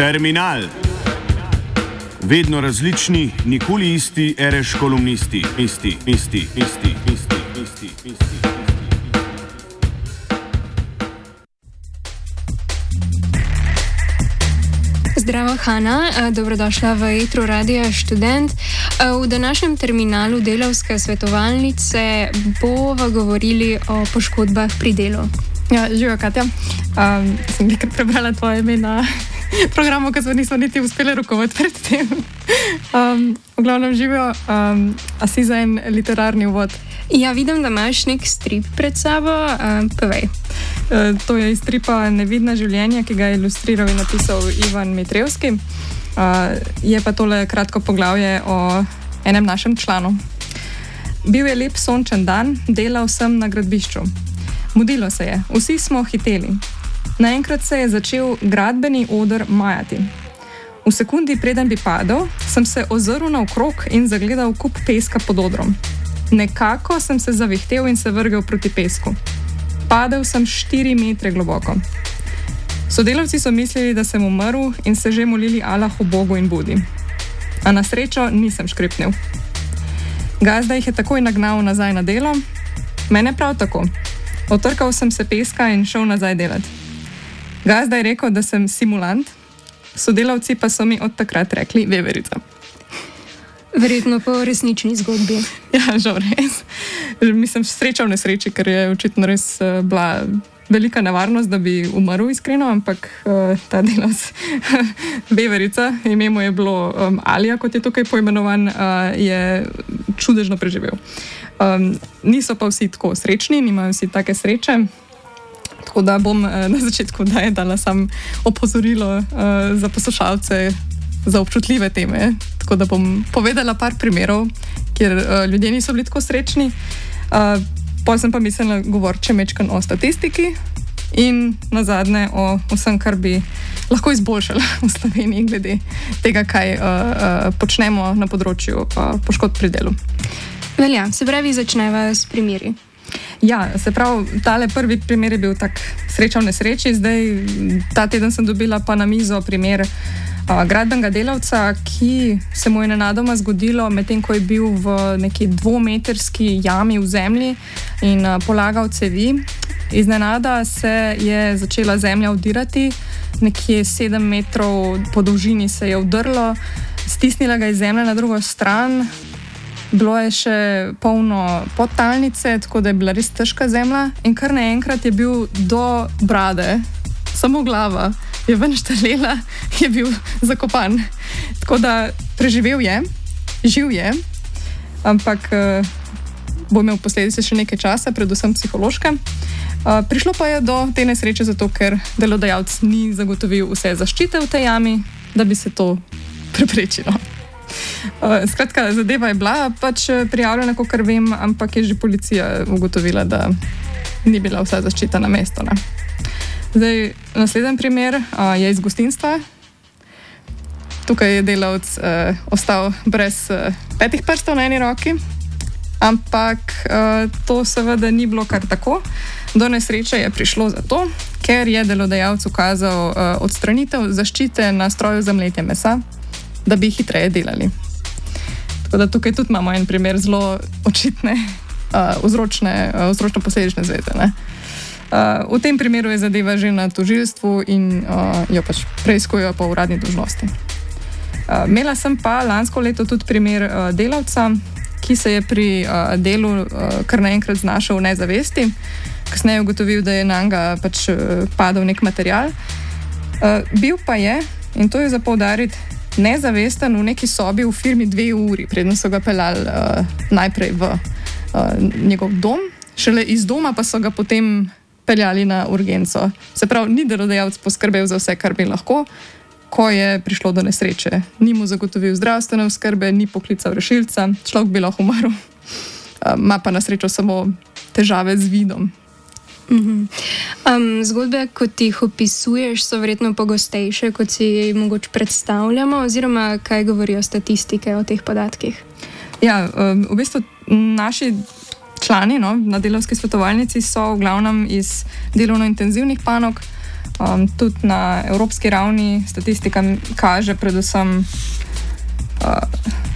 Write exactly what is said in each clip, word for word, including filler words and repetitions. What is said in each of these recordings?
Terminal. Vedno različni, nikoli isti, ereš kolumnisti. Isti, isti, isti, isti, isti, isti. Zdravo, Hana, dobrodošla v Etru Radia Študent. V današnjem terminalu Delavske svetovalnice bomo govorili o poškodbah pri delu. Ja, živijo, Katja. Um, sem nekaj prebrala tvoje ime na programu, ko smo nismo niti uspeli rokovati pred tem. Um, v glavnem živijo, um, a si za en literarni uvod? Ja, vidim, da imaš nek strip pred sabo. Um, povej. Uh, to je iz stripa Nevidna življenja, ki ga je ilustriral in napisal Ivan Mitrevski. Uh, je pa tole kratko poglavje o enem našem članu. Bil je lep sončen dan, delal sem na gradbišču. Mudilo se je, vsi smo hiteli. Naenkrat se je začel gradbeni oder majati. V sekundi, preden bi padel, sem se ozrl naokrog in zagledal kup peska pod odrom. Nekako sem se zavihtel in se vrgel proti pesku. Padel sem štiri metre globoko. Sodelavci so mislili, da sem umrl in se že molili Allahu Bogu in Budi. A na srečo nisem škripnil. Gazda jih je takoj nagnal nazaj na delo, mene prav tako. Otrkal sem se peska in šel nazaj delati. Gazda je rekel, da sem simulant, sodelavci pa so mi od takrat rekli veverica. Verjetno po resnični zgodbi. Ja, žal res. Mislim, sreča v nesreči, ker je očitno res uh, bila velika nevarnost, da bi umrl iskreno, ampak uh, ta delavc, veverica, ime mu je bilo um, Alija, kot je tukaj poimenovan, uh, je čudežno preživel. Um, niso pa vsi tako srečni, nimajo vsi take sreče. Tako da bom uh, na začetku daje dala sam opozorilo uh, za poslušalce za občutljive teme. Tako da bom povedala par primerov, kjer uh, ljudje niso bili tako srečni. Uh, Potem sem pa mislila govoriti mečkan o statistiki in nazadnje o vsem, kar bi lahko izboljšala v Sloveniji glede tega, kaj uh, uh, počnemo na področju uh, poškodb pri delu. Velja, se pravi, začneva s primeri. Ja, se pravi, tale prvi primer je bil tak sreča v nesreči. Zdaj, ta teden sem dobila pa na mizo primer uh, gradbenega delavca, ki se mu je nenadoma zgodilo, medtem ko je bil v neki dvometrski jami v zemlji in uh, polagal cevi. Iznenada se je začela zemlja vdirati, nekje sedem metrov po dolžini se je vdrlo, stisnila ga je zemlja na drugo stran. Bilo je še polno podtalnice, tako da je bila res težka zemlja in kar naenkrat je bil do brade, samo glava je ven štrlela, je bil zakopan. Tako da preživel je, živ je, ampak uh, bo imel posledice še nekaj časa, predvsem psihološke. Uh, prišlo pa je do te nesreče zato, ker delodajalec ni zagotovil vse zaščite v tej jami, da bi se to preprečilo. Uh, skratka, zadeva je bila pač prijavljena, kakor vem, ampak je že policija ugotovila, da ni bila vsa zaščita na mestu. Ne? Zdaj, naslednji primer uh, je iz gostinstva. Tukaj je delavec uh, ostal brez uh, petih prstov na eni roki, ampak uh, to seveda ni bilo kar tako. Do nesreče je prišlo zato, ker je delodajalec ukazal uh, odstranitev zaščite na stroju za mletje mesa, da bi hitreje delali. Tako da tukaj tudi imamo en primer zelo očitne uh, vzročne, uh, vzročno-posledične zveze. Ne? Uh, v tem primeru je zadeva že na tožilstvu in uh, jo pač preiskujejo po uradni dolžnosti. Uh, imela sem pa lansko leto tudi primer uh, delavca, ki se je pri uh, delu uh, kar naenkrat znašel v nezavesti. Kasneje je ugotovil, da je nanj pač uh, padel nek material. Uh, bil pa je, in to je za poudariti, nezavesten v neki sobi v firmi dve uri, predno so ga peljali uh, najprej v uh, njegov dom, šele iz doma pa so ga potem peljali na urgenco. Se pravi, ni delodajalec poskrbel za vse, kar bi lahko, ko je prišlo do nesreče. Ni mu zagotovil zdravstvene oskrbe, ni poklical rešilca, človek bi lahko umrl. Ima uh, pa na srečo samo težave z vidom. Um, zgodbe, kot jih opisuješ, so verjetno pogostejše, kot si jih mogoče predstavljamo, oziroma kaj govorijo statistike o teh podatkih? Ja, v bistvu naši člani no, na delavski svetovalnici so v glavnem iz delovno-intenzivnih panog, Um, tudi na evropski ravni statistika kaže predvsem uh,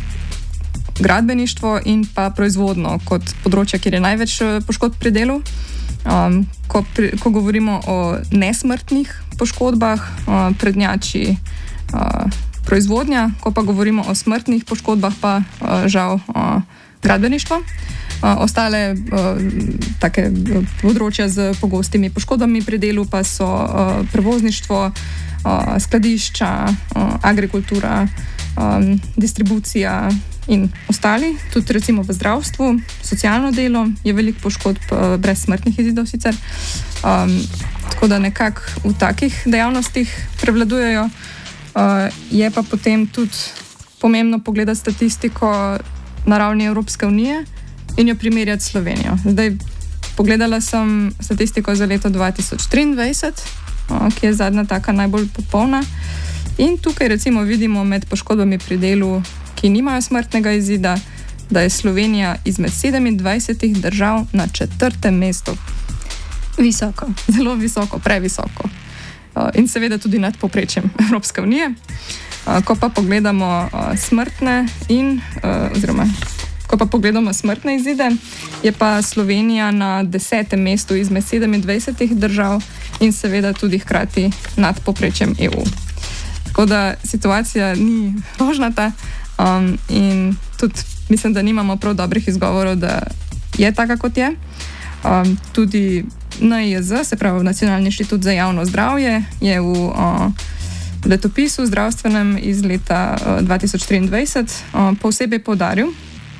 gradbeništvo in pa proizvodno kot področje, kjer je največ poškodb pri delu. Um, ko, pri, ko govorimo o nesmrtnih poškodbah, uh, prednjači uh, proizvodnja, ko pa govorimo o smrtnih poškodbah, pa uh, žal uh, gradbeništvo. Uh, ostale uh, take področja z pogostimi poškodbami pri delu pa so uh, prevozništvo, uh, skladišča, uh, agrikultura, um, distribucija in ostali. Tudi recimo v zdravstvu, socialno delo je veliko poškodb uh, brez smrtnih izidov sicer. Um, tako da nekako v takih dejavnostih prevladujejo. Uh, je pa potem tudi pomembno pogledati statistiko na ravni Evropske unije in jo primerjati s Slovenijo. Zdaj, pogledala sem statistiko za leto dva tisoč triindvajset, ki je zadnja taka najbolj popolna. In tukaj recimo vidimo med poškodbami pri delu, ki nimajo smrtnega izida, da je Slovenija izmed sedemindvajsetih držav na četrtem mestu. Visoko. Zelo visoko, previsoko. In seveda tudi nad povprečjem Evropske unije. Ko pa pogledamo smrtne in oziroma Ko pa pogledamo smrtne izide, je pa Slovenija na desetem mestu izmed sedemindvajsetih držav in seveda tudi hkrati nad povprečjem E U. Tako da situacija ni rožnata um, in tudi mislim, da nimamo prav dobrih izgovorov, da je taka, kot je. Um, tudi N I J Z, se pravi Nacionalni inštitut za javno zdravje, je v uh, letopisu zdravstvenem iz leta uh, dva tisoč triindvajset uh, posebej poudaril,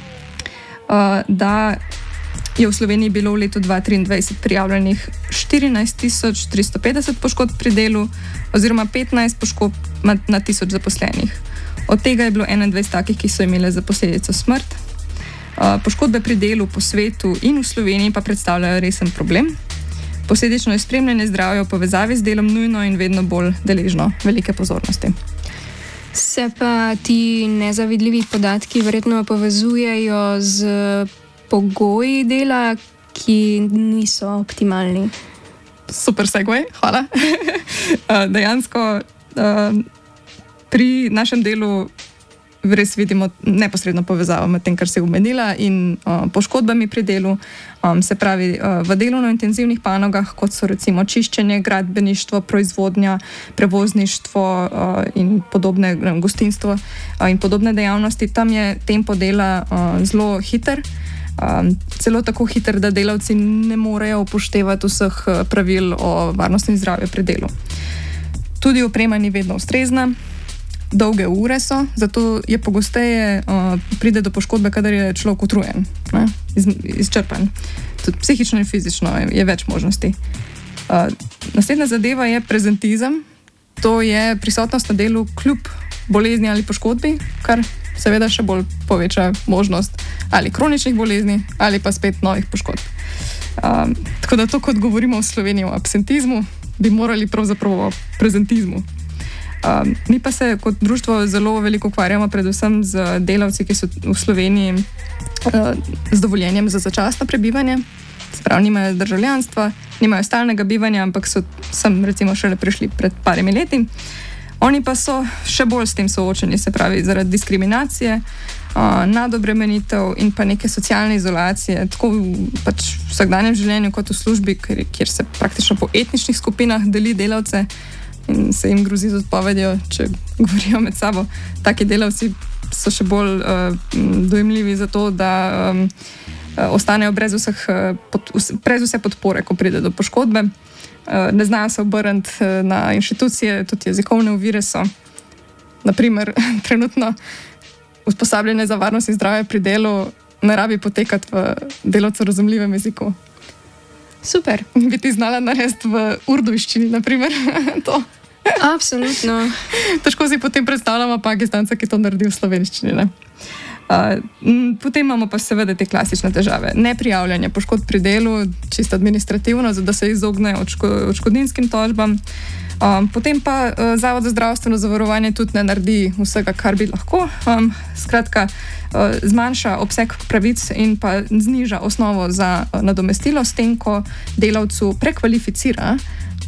Uh, da je v Sloveniji bilo v letu dva tisoč triindvajset prijavljenih štirinajst tisoč tristo petdeset poškodb pri delu oziroma petnajst poškodb na, na tisoč zaposlenih. Od tega je bilo enaindvajset takih, ki so imele za posledico smrt. Uh, poškodbe pri delu po svetu in v Sloveniji pa predstavljajo resen problem. Posledično je spremljanje zdravja v povezavi z delom nujno in vedno bolj deležno velike pozornosti. Se pa ti nezavidljivi podatki verjetno povezujejo z pogoji dela, ki niso optimalni. Super segue, hvala. Dejansko pri našem delu res vidimo neposredno povezavo med tem, kar si omenila, in uh, poškodbami pri delu. Um, se pravi, uh, v delovno-intenzivnih panogah, kot so recimo čiščenje, gradbeništvo, proizvodnja, prevozništvo uh, in podobne, gostinstvo uh, in podobne dejavnosti, tam je tempo dela uh, zelo hiter. Um, celo tako hiter, da delavci ne morejo upoštevati vseh pravil o varnosti in zdravju pri delu. Tudi oprema ni vedno ustrezna. Dolge ure so, zato je pogosteje uh, pride do poškodbe, kadar je človek utrujen, ne? Iz, izčrpan. Tudi psihično in fizično je, je več možnosti. Uh, naslednja zadeva je prezentizem. To je prisotnost na delu kljub bolezni ali poškodbi, kar seveda še bolj poveča možnost ali kroničnih bolezni ali pa spet novih poškodb. Uh, tako da to, kot govorimo v Sloveniji o absentizmu, bi morali pravzaprav o prezentizmu. Um, mi pa se kot društvo zelo veliko ukvarjamo predvsem z delavci, ki so v Sloveniji uh, z dovoljenjem za začasno prebivanje. Se pravi, nimajo državljanstva, nimajo stalnega bivanja, ampak so sem recimo šele prišli pred parimi leti. Oni pa so še bolj s tem soočeni, se pravi, zaradi diskriminacije, uh, nadobremenitev in pa neke socialne izolacije, tako v pač vsakdanjem življenju kot v službi, kjer, kjer se praktično po etničnih skupinah deli delavce in se jim grozi z odpovedjo, če govorijo med sabo. Taki delavci so še bolj uh, dojemljivi za to, da um, ostanejo brez, vseh, pod, brez vse podpore, ko pride do poškodbe. Uh, ne znajo se obrniti uh, na inštitucije, tudi jezikovne ovire so. Naprimer, trenutno usposabljanje za varnost in zdravje pri delu ne rabi potekati v delavcu razumljivem jeziku. Super. Bi ti znala narediti v urdujščini, naprimer, to. Absolutno. Težko si potem predstavljamo Pakistanca, ki to naredi v slovenščini, ne? Uh, potem imamo pa seveda te klasične težave. Neprijavljanje poškodb pri delu, čisto administrativno, da se izogne odško, odškodninskim tožbam. Um, potem pa uh, Zavod za zdravstveno zavarovanje tudi ne naredi vsega, kar bi lahko. Um, skratka, uh, zmanjša obseg pravic in pa zniža osnovo za uh, nadomestilo, s tem, ko delavcu prekvalificira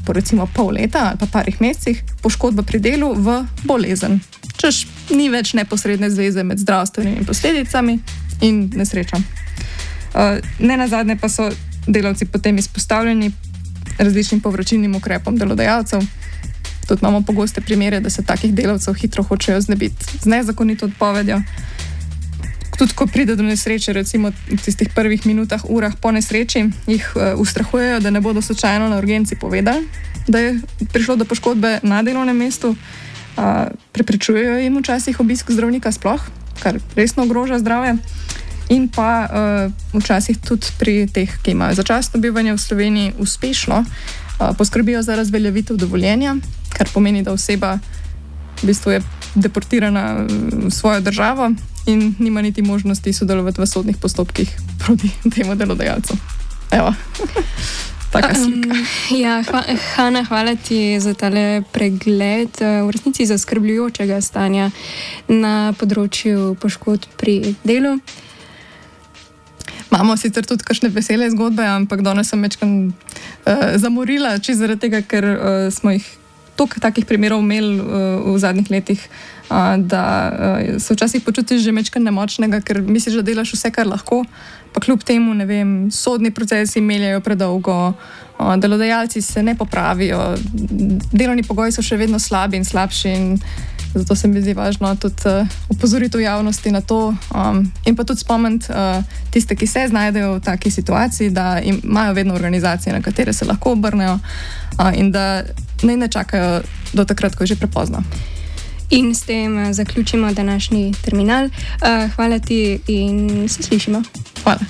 po recimo pol leta ali pa parih mesecih poškodba pri delu v bolezen. Češ ni več neposredne zveze med zdravstvenimi posledicami in nesrečo. Uh, ne nazadnje pa so delavci potem izpostavljeni različnim povračilnim ukrepom delodajalcev. Tudi imamo pogoste primere, da se takih delavcev hitro hočejo znebiti z nezakonito odpovedjo. Tudi ko pride do nesreče, recimo v tistih prvih minutah, urah po nesreči, jih uh, ustrahujejo, da ne bodo slučajno na urgenci povedali, da je prišlo do poškodbe na delovnem mestu. Uh, preprečujejo jim včasih obisk zdravnika sploh, kar resno ogroža zdravje. In pa uh, včasih tudi pri teh, ki imajo začasno bivanje v Sloveniji, uspešno uh, poskrbijo za razveljavitev dovoljenja, kar pomeni, da oseba v bistvu je deportirana v svojo državo in nima niti možnosti sodelovati v sodnih postopkih proti temu delodajalcu. Evo. Taka slika. Um, ja, hva, Hana, hvala ti za tale pregled v resnici zaskrbljujočega stanja na področju poškodb pri delu. Imamo sicer tudi kakšne vesele zgodbe, ampak danes sem večkrat uh, zamorila, čisto zaradi tega, ker uh, smo jih toliko takih primerov imeli uh, v zadnjih letih, uh, da uh, se včasih počutiš že večkrat nemočnega, ker misliš, da delaš vse, kar lahko, pa kljub temu, ne vem, sodni procesi meljajo predolgo, uh, delodajalci se ne popravijo, delovni pogoji so še vedno slabi in slabši in zato se mi zdi važno tudi uh, opozoriti v javnosti na to um, in pa tudi spomenuti uh, tiste, ki se znajdejo v taki situaciji, da imajo vedno organizacije, na katere se lahko obrnejo uh, in da naj ne čakajo do takrat, ko je že prepozno. In s tem uh, zaključimo današnji terminal. Uh, hvala ti in se slišimo. Hvala.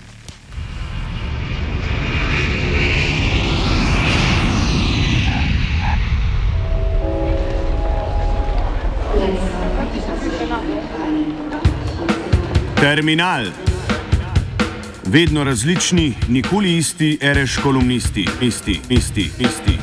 Terminal. Vedno različni, nikoli isti, ereš kolumnisti. Isti, isti, isti.